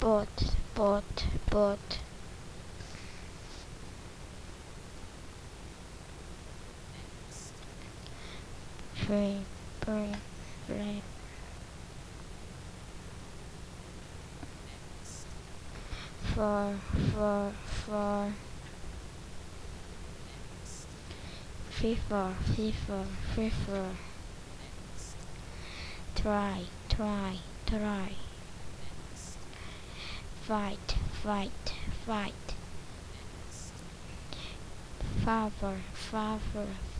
Boat. Free, free. For. FIFA. Try. Fight. Favor.